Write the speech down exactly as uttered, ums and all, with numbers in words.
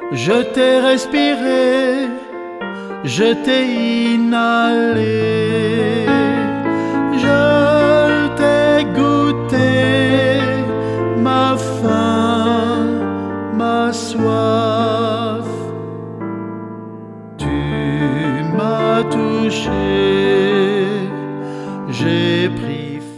Je t'ai respiré, je t'ai inhalé, je t'ai goûté, ma faim, ma soif. Tu m'as touché, j'ai pris